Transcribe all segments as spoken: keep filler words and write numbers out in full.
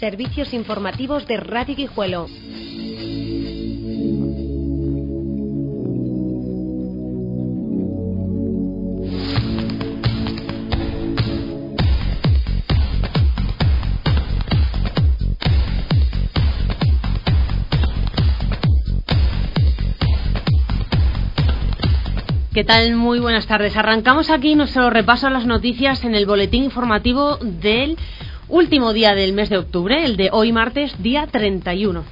Servicios informativos de Radio Guijuelo. ¿Qué tal? Muy buenas tardes. Arrancamos aquí nuestro repaso a las noticias en el boletín informativo del último día del mes de octubre, el de hoy martes, día treinta y uno.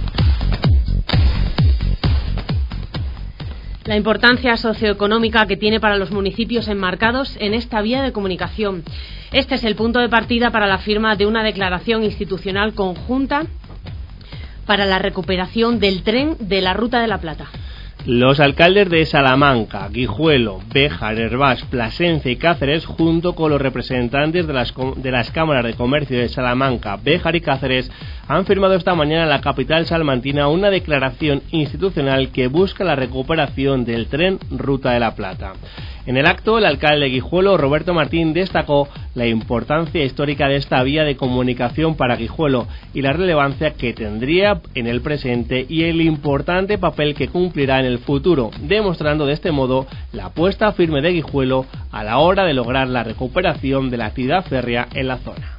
La importancia socioeconómica que tiene para los municipios enmarcados en esta vía de comunicación. Este es el punto de partida para la firma de una declaración institucional conjunta para la recuperación del tren de la Ruta de la Plata. Los alcaldes de Salamanca, Guijuelo, Béjar, Hervás, Plasencia y Cáceres, junto con los representantes de las, de las cámaras de comercio de Salamanca, Béjar y Cáceres, han firmado esta mañana en la capital salmantina una declaración institucional que busca la recuperación del tren Ruta de la Plata. En el acto, el alcalde de Guijuelo, Roberto Martín, destacó la importancia histórica de esta vía de comunicación para Guijuelo y la relevancia que tendría en el presente y el importante papel que cumplirá en el futuro, demostrando de este modo la apuesta firme de Guijuelo a la hora de lograr la recuperación de la actividad férrea en la zona.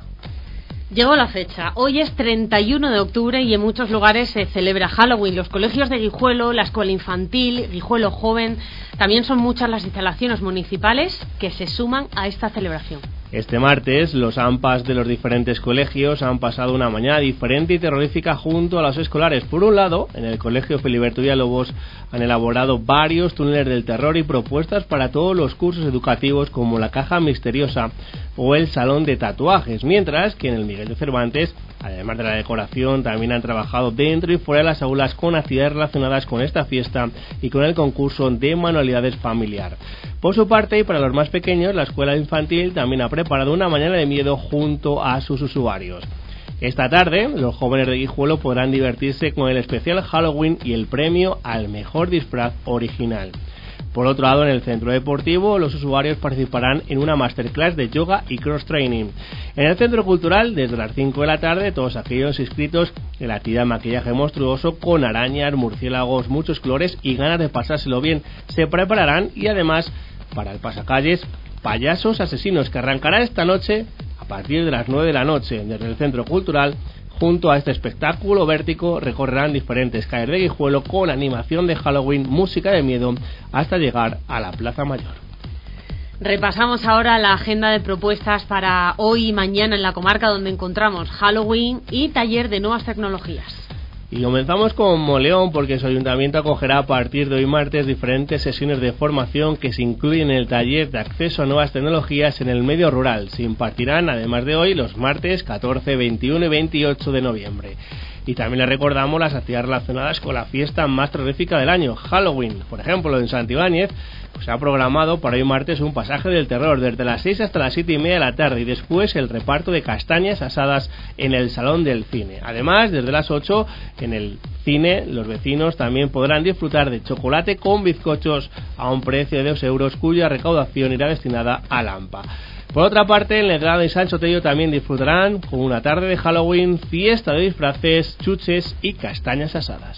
Llegó la fecha. Hoy es treinta y uno de octubre y en muchos lugares se celebra Halloween. Los colegios de Guijuelo, la escuela infantil, Guijuelo Joven, también son muchas las instalaciones municipales que se suman a esta celebración. Este martes, los AMPAs de los diferentes colegios han pasado una mañana diferente y terrorífica junto a los escolares. Por un lado, en el colegio Filiberto Villalobos han elaborado varios túneles del terror y propuestas para todos los cursos educativos como la caja misteriosa o el salón de tatuajes, mientras que en el Miguel de Cervantes, además de la decoración, también han trabajado dentro y fuera de las aulas con actividades relacionadas con esta fiesta y con el concurso de manualidades familiar. Por su parte, y para los más pequeños, la escuela infantil también ha preparado una mañana de miedo junto a sus usuarios. Esta tarde, los jóvenes de Guijuelo podrán divertirse con el especial Halloween y el premio al mejor disfraz original. Por otro lado, en el centro deportivo, los usuarios participarán en una masterclass de yoga y cross-training. En el centro cultural, desde las cinco de la tarde, todos aquellos inscritos en la actividad de maquillaje monstruoso con arañas, murciélagos, muchos colores y ganas de pasárselo bien, se prepararán y además, para el pasacalles, payasos asesinos, que arrancará esta noche a partir de las nueve de la noche desde el centro cultural. Junto a este espectáculo vértigo recorrerán diferentes calles de Guijuelo con animación de Halloween, música de miedo, hasta llegar a la Plaza Mayor. Repasamos ahora la agenda de propuestas para hoy y mañana en la comarca, donde encontramos Halloween y taller de nuevas tecnologías. Y comenzamos con Moleón, porque su ayuntamiento acogerá a partir de hoy martes diferentes sesiones de formación que se incluyen en el taller de acceso a nuevas tecnologías en el medio rural. Se impartirán, además de hoy, los martes catorce, veintiuno y veintiocho de noviembre. Y también les recordamos las actividades relacionadas con la fiesta más terrorífica del año, Halloween. Por ejemplo, en Santibáñez pues, se ha programado para hoy martes un pasaje del terror desde las seis hasta las siete y media de la tarde y después el reparto de castañas asadas en el Salón del Cine. Además, desde las ocho en el cine los vecinos también podrán disfrutar de chocolate con bizcochos a un precio de dos euros, cuya recaudación irá destinada a la AMPA. Por otra parte, en Legrado y Sancho Tello también disfrutarán con una tarde de Halloween, fiesta de disfraces, chuches y castañas asadas.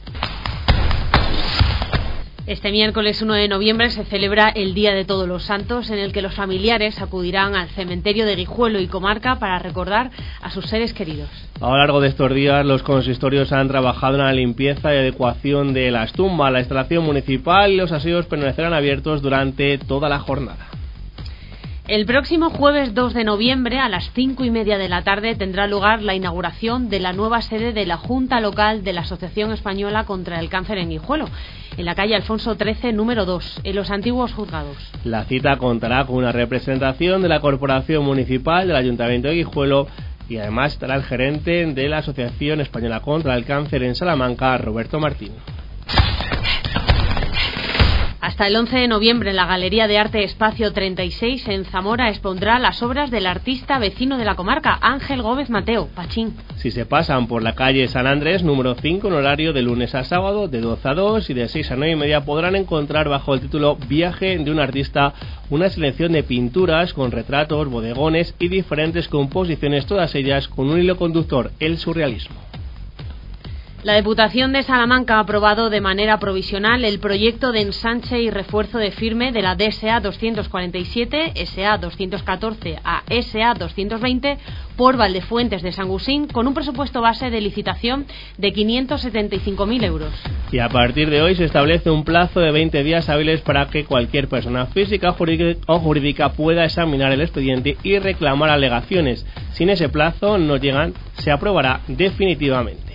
Este miércoles uno de noviembre se celebra el Día de Todos los Santos, en el que los familiares acudirán al cementerio de Guijuelo y comarca para recordar a sus seres queridos. A lo largo de estos días, los consistorios han trabajado en la limpieza y adecuación de las tumbas. La instalación municipal y los aseos permanecerán abiertos durante toda la jornada. El próximo jueves dos de noviembre a las cinco y media de la tarde tendrá lugar la inauguración de la nueva sede de la Junta Local de la Asociación Española contra el Cáncer en Guijuelo, en la calle Alfonso trece, número dos, en los antiguos juzgados. La cita contará con una representación de la Corporación Municipal del Ayuntamiento de Guijuelo y además estará el gerente de la Asociación Española contra el Cáncer en Salamanca, Roberto Martín. Hasta el once de noviembre, la Galería de Arte Espacio treinta y seis en Zamora expondrá las obras del artista vecino de la comarca, Ángel Gómez Mateo, Pachín. Si se pasan por la calle San Andrés, número cinco, en horario de lunes a sábado, de doce a dos y de seis a nueve y media, podrán encontrar bajo el título Viaje de un artista una selección de pinturas con retratos, bodegones y diferentes composiciones, todas ellas con un hilo conductor, el surrealismo. La Diputación de Salamanca ha aprobado de manera provisional el proyecto de ensanche y refuerzo de firme de la D S A doscientos cuarenta y siete, S A doscientos catorce a S A doscientos veinte por Valdefuentes de Sangusín, con un presupuesto base de licitación de quinientos setenta y cinco mil euros. Y a partir de hoy se establece un plazo de veinte días hábiles para que cualquier persona física o jurídica pueda examinar el expediente y reclamar alegaciones. Si en ese plazo no llegan, se aprobará definitivamente.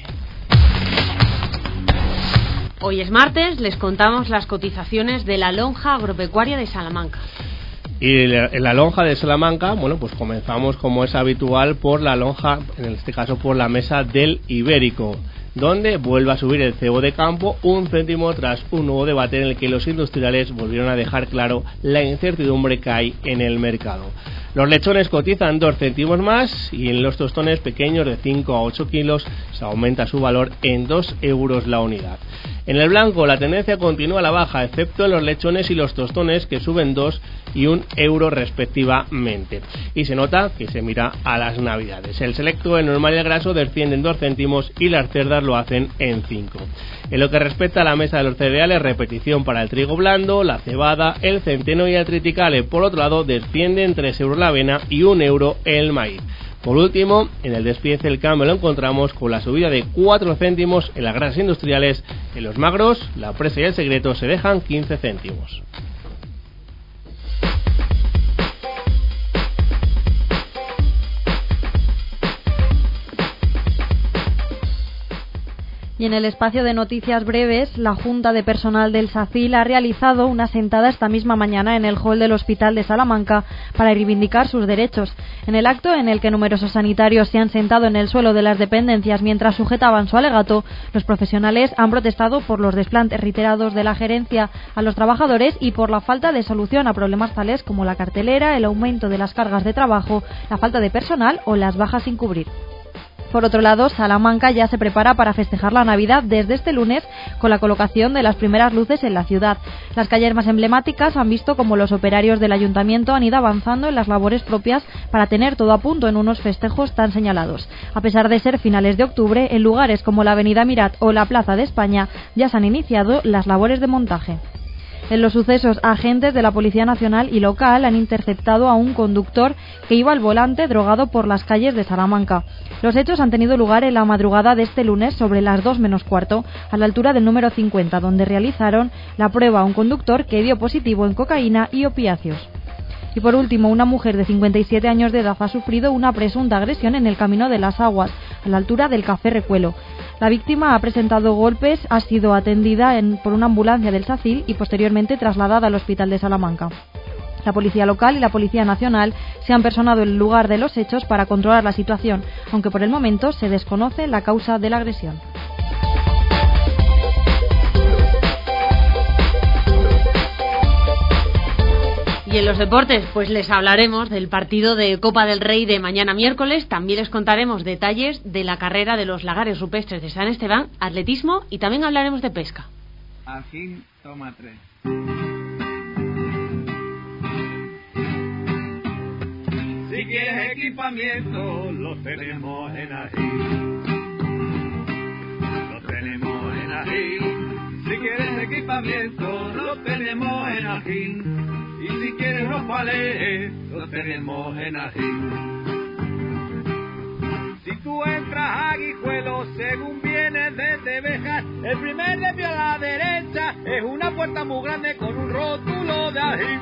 Hoy es martes, les contamos las cotizaciones de la lonja agropecuaria de Salamanca. Y en la lonja de Salamanca, bueno, pues comenzamos como es habitual por la lonja, en este caso por la mesa del Ibérico, donde vuelve a subir el cebo de campo un céntimo tras un nuevo debate en el que los industriales volvieron a dejar claro la incertidumbre que hay en el mercado. Los lechones cotizan dos céntimos más y en los tostones pequeños de cinco a ocho kilos se aumenta su valor en dos euros la unidad. En el blanco la tendencia continúa a la baja, excepto en los lechones y los tostones, que suben dos y un euro respectivamente. Y se nota que se mira a las navidades. El selecto, el normal y el graso descienden dos céntimos y las cerdas lo hacen en cinco. En lo que respecta a la mesa de los cereales, repetición para el trigo blando, la cebada, el centeno y el triticale. Por otro lado, descienden tres euros la avena y un euro el maíz. Por último, en el despiece el cambio lo encontramos con la subida de cuatro céntimos en las grasas industriales. En los magros, la presa y el secreto se dejan quince céntimos. Y en el espacio de noticias breves, la Junta de Personal del SACIL ha realizado una sentada esta misma mañana en el hall del Hospital de Salamanca para reivindicar sus derechos. En el acto, en el que numerosos sanitarios se han sentado en el suelo de las dependencias mientras sujetaban su alegato, los profesionales han protestado por los desplantes reiterados de la gerencia a los trabajadores y por la falta de solución a problemas tales como la cartelera, el aumento de las cargas de trabajo, la falta de personal o las bajas sin cubrir. Por otro lado, Salamanca ya se prepara para festejar la Navidad desde este lunes con la colocación de las primeras luces en la ciudad. Las calles más emblemáticas han visto como los operarios del ayuntamiento han ido avanzando en las labores propias para tener todo a punto en unos festejos tan señalados. A pesar de ser finales de octubre, en lugares como la Avenida Mirat o la Plaza de España ya se han iniciado las labores de montaje. En los sucesos, agentes de la Policía Nacional y local han interceptado a un conductor que iba al volante drogado por las calles de Salamanca. Los hechos han tenido lugar en la madrugada de este lunes sobre las dos menos cuarto, a la altura del número cincuenta, donde realizaron la prueba a un conductor que dio positivo en cocaína y opiáceos. Y por último, una mujer de cincuenta y siete años de edad ha sufrido una presunta agresión en el Camino de las Aguas, a la altura del Café Recuelo. La víctima ha presentado golpes, ha sido atendida en, por una ambulancia del SACIL y posteriormente trasladada al Hospital de Salamanca. La Policía Local y la Policía Nacional se han personado en el lugar de los hechos para controlar la situación, aunque por el momento se desconoce la causa de la agresión. Y en los deportes, pues les hablaremos del partido de Copa del Rey de mañana miércoles. También les contaremos detalles de la carrera de los lagares rupestres de San Esteban, atletismo y también hablaremos de pesca. Ajín, toma tres. Si quieres equipamiento, lo tenemos en Ajín. Lo tenemos en Ajín. Si quieres equipamiento, lo tenemos en Ajín. Y si quieres los palés, los tenemos en Ajín. Si tú entras a Guijuelo, según vienes desde Bejas, el primer desvío a la derecha es una puerta muy grande con un rótulo de Ajín.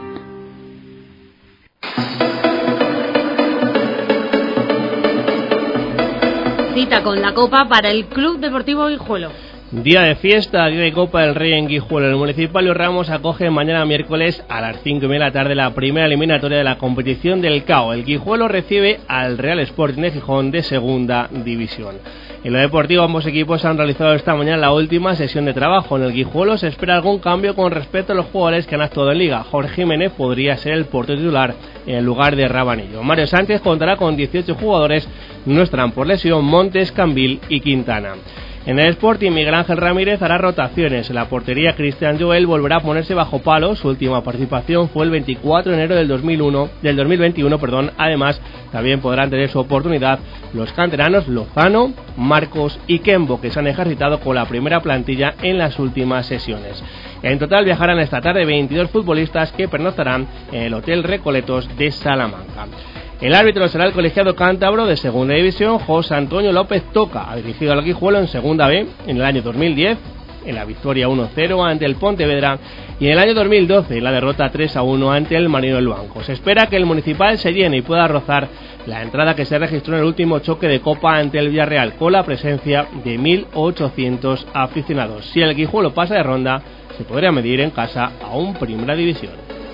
Cita con la Copa para el Club Deportivo Guijuelo. Día de fiesta, día de Copa del Rey en Guijuelo. El Municipal Luis Ramos acoge mañana miércoles a las cinco y media de la tarde la primera eliminatoria de la competición del C A O. El Guijuelo recibe al Real Sporting de Gijón de Segunda División. En lo deportivo, ambos equipos han realizado esta mañana la última sesión de trabajo. En el Guijuelo se espera algún cambio con respecto a los jugadores que han actuado en Liga. Jorge Jiménez podría ser el portero titular en lugar de Rabanillo. Mario Sánchez contará con dieciocho jugadores, no estarán por lesión Montes, Cambil y Quintana. En el Sporting, Miguel Ángel Ramírez hará rotaciones. En la portería, Cristian Joel volverá a ponerse bajo palo. Su última participación fue el veinticuatro de enero del dos mil uno, del dos mil veintiuno. Perdón. Además, también podrán tener su oportunidad los canteranos Lozano, Marcos y Kembo, que se han ejercitado con la primera plantilla en las últimas sesiones. En total viajarán esta tarde veintidós futbolistas que pernoctarán en el Hotel Recoletos de Salamanca. El árbitro será el colegiado cántabro de Segunda División, José Antonio López Toca. Ha dirigido al Guijuelo en Segunda B en el año dos mil diez, en la victoria uno cero ante el Pontevedra, y en el año dos mil doce en la derrota tres a uno ante el Marino del Banco. Se espera que el Municipal se llene y pueda rozar la entrada que se registró en el último choque de Copa ante el Villarreal, con la presencia de mil ochocientos aficionados. Si el Guijuelo pasa de ronda, se podría medir en casa a un Primera División.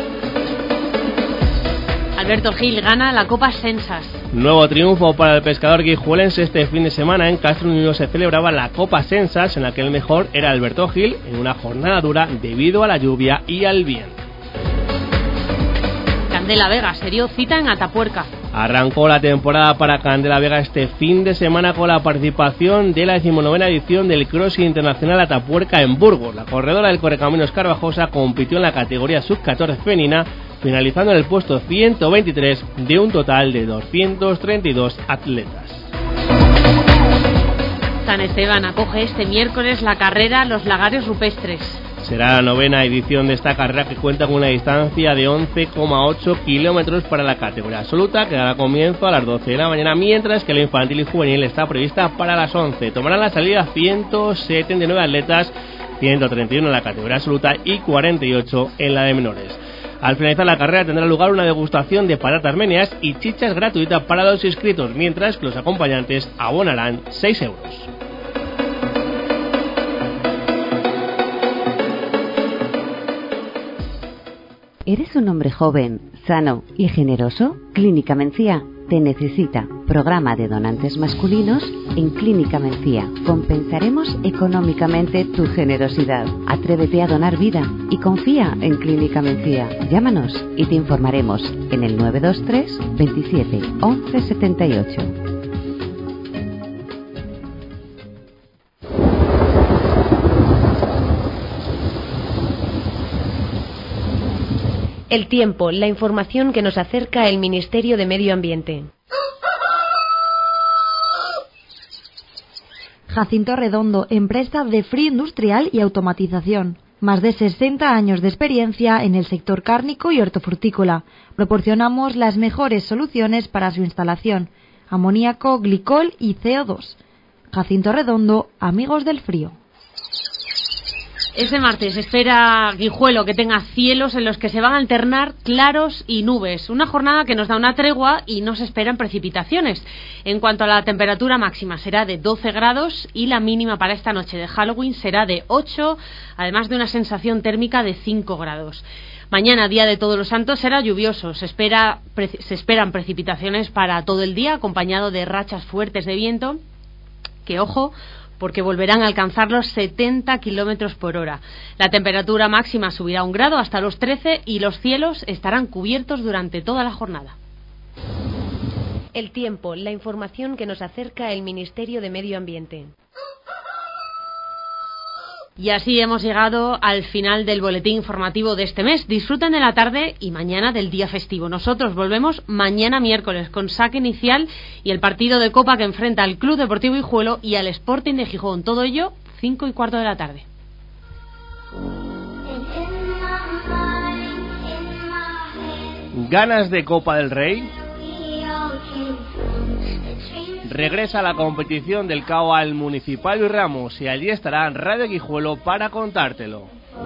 Alberto Gil gana la Copa Sensas. Nuevo triunfo para el pescador guijuelense. Este fin de semana en Castro Unido se celebraba la Copa Sensas, en la que el mejor era Alberto Gil, en una jornada dura debido a la lluvia y al viento. Candela Vega se dio cita en Atapuerca. Arrancó la temporada para Candela Vega este fin de semana con la participación de la decimonovena edición del Cross Internacional Atapuerca en Burgos. La corredora del Correcaminos Carvajosa compitió en la categoría sub catorce femenina, finalizando en el puesto ciento veintitrés de un total de doscientos treinta y dos atletas. San Esteban acoge este miércoles la carrera Los Lagares Rupestres. Será la novena edición de esta carrera, que cuenta con una distancia de once coma ocho kilómetros para la categoría absoluta, que dará comienzo a las doce de la mañana, mientras que la infantil y juvenil está prevista para las once. Tomarán la salida ciento setenta y nueve atletas, ciento treinta y uno en la categoría absoluta y cuarenta y ocho en la de menores. Al finalizar la carrera tendrá lugar una degustación de patatas armenias y chichas gratuita para los inscritos, mientras que los acompañantes abonarán seis euros. ¿Eres un hombre joven, sano y generoso? Clínica Mencía te necesita. Programa de donantes masculinos en Clínica Mencía. Compensaremos económicamente tu generosidad. Atrévete a donar vida y confía en Clínica Mencía. Llámanos y te informaremos en el nueve dos tres, veintisiete, once setenta y ocho. El tiempo, la información que nos acerca el Ministerio de Medio Ambiente. Jacinto Redondo, empresa de frío industrial y automatización. Más de sesenta años de experiencia en el sector cárnico y hortofrutícola. Proporcionamos las mejores soluciones para su instalación. Amoníaco, glicol y C O dos. Jacinto Redondo, amigos del frío. Este martes espera Guijuelo que tenga cielos en los que se van a alternar claros y nubes. Una jornada que nos da una tregua y no se esperan precipitaciones. En cuanto a la temperatura máxima, será de doce grados y la mínima para esta noche de Halloween será de ocho, además de una sensación térmica de cinco grados. Mañana, día de Todos los Santos, será lluvioso. Se, espera, pre, se esperan precipitaciones para todo el día, acompañado de rachas fuertes de viento, que, ojo, porque volverán a alcanzar los setenta kilómetros por hora. La temperatura máxima subirá un grado hasta los trece y los cielos estarán cubiertos durante toda la jornada. El tiempo, la información que nos acerca el Ministerio de Medio Ambiente. Y así hemos llegado al final del boletín informativo de este mes. Disfruten de la tarde y mañana del día festivo. Nosotros volvemos mañana miércoles con saque inicial y el partido de Copa que enfrenta al Club Deportivo Guijuelo y al Sporting de Gijón. Todo ello, cinco y cuarto de la tarde. ¿Ganas de Copa del Rey? Regresa la competición del C A O al Municipal Luis Ramos y allí estará Radio Guijuelo para contártelo.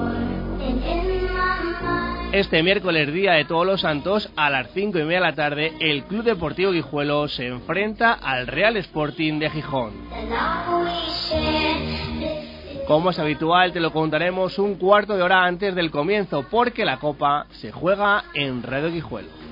Este miércoles, día de Todos los Santos, a las cinco y media de la tarde, el Club Deportivo Guijuelo se enfrenta al Real Sporting de Gijón. Como es habitual, te lo contaremos un cuarto de hora antes del comienzo, porque la Copa se juega en Radio Guijuelo.